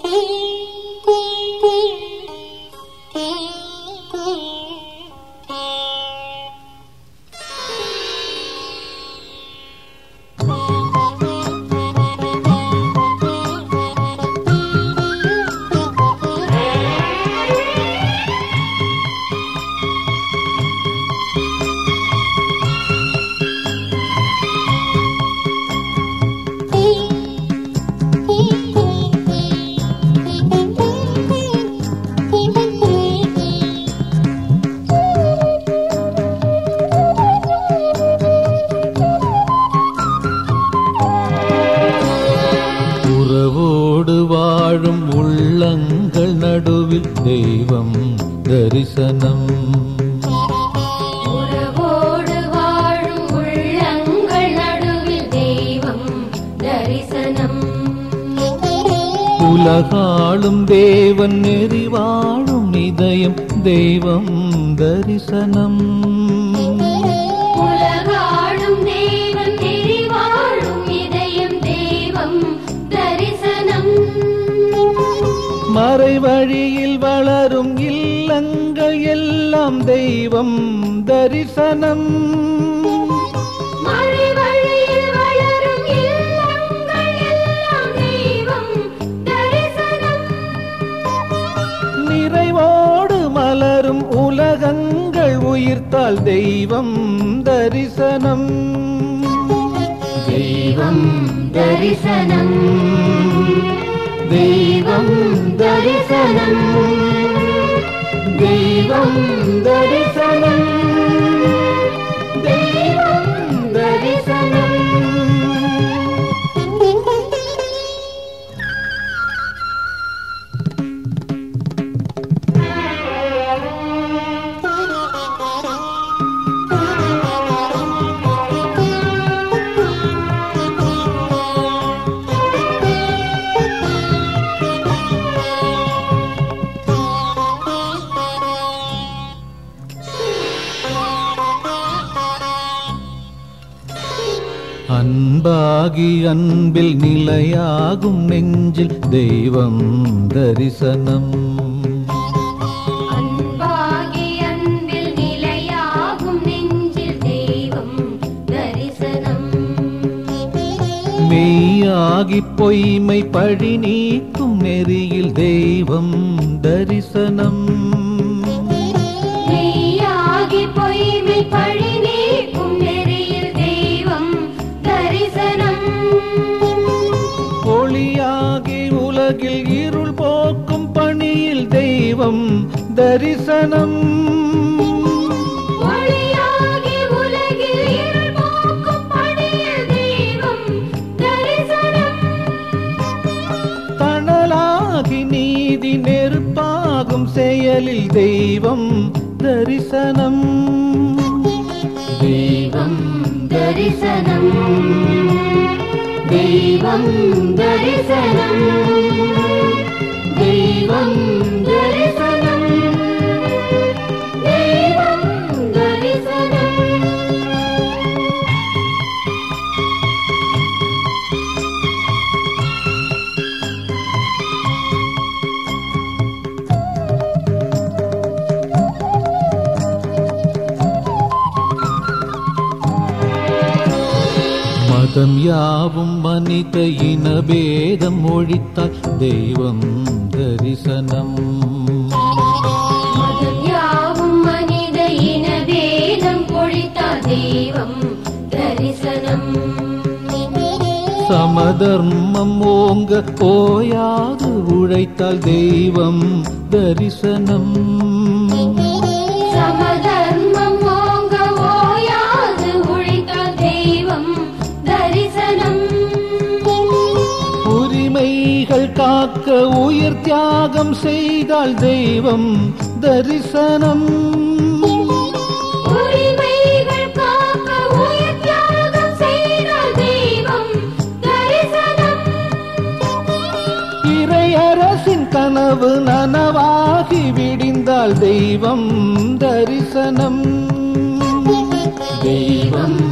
வாழும் உள்ளங்கள் நடுவில் தெய்வம் தரிசனம். உறவோடு வாழும் உள்ளங்கள் நடுவில் தெய்வம் தரிசனம். உலகாளும் தேவன் நெறி வாழும் இதயம் தெய்வம் தரிசனம். உலகாளும் தேவன் நெறி வாழும் இதயம் தெய்வம் தரிசனம். மறை வழியில் வளரும் இல்லங்கள் எல்லாம் தெய்வம் தரிசனம். மறை வழியில் வளரும் இல்லங்கள் எல்லாம் தெய்வம் தரிசனம். நிறைவோடு மலரும் உலகங்கள் உயிர்த்தால் தெய்வம் தரிசனம். தெய்வம் தரிசனம். தெய்வம் தரிசனம். தெய்வம் தரிசனம். தெய்வம் தரிசனம். அன்பாகி அன்பில் நிலையாகும் நெஞ்சில் தெய்வம் தரிசனம். அன்பாகி அன்பில் நிலையாகும் நெஞ்சில் தெய்வம் தரிசனம். மெய்யாகி பொய்மை பழி நீக்கும் நெறியில் தெய்வம் தரிசனம். மெய்யாகி பொய்மை பழி நீக்கும் நெறியில் தெய்வம் தரிசனம். ஒளியாகி உலகில் இருள் போக்கும் பணியில் தெய்வம் தரிசனம். ஒளியாகி உலகில் இருள் போக்கும் பணியில் தெய்வம் தரிசனம். தணலாகி நீதி நெருப்பாகும் செயலில் தெய்வம் தரிசனம். தெய்வம் தரிசனம். தெய்வம் தரிசனம். தெய்வம் தரிசனம். தெய்வம் தரிசனம். மதம் யாவும் மனித இன பேதம் ஒழித்தால் தெய்வம் தரிசனம். மதம் யாவும் மனித இன பேதம் ஒழித்தால் தெய்வம் தரிசனம். சமதர்மம் ஓங்க ஓயாது உழைத்தால் தெய்வம் தரிசனம். சமதர்மம் ஓங்க ஓயாது உழைத்தால் தெய்வம் தரிசனம். உரிமைகள் காக்க உயிர் தியாகம் செய்தால் தெய்வம் தரிசனம். உரிமைகள் காக்க உயிர் தியாகம் செய்தால் தெய்வம் தரிசனம். இறையரசின் கனவு நனவாகி விடிந்தால் தெய்வம் தரிசனம். தெய்வம்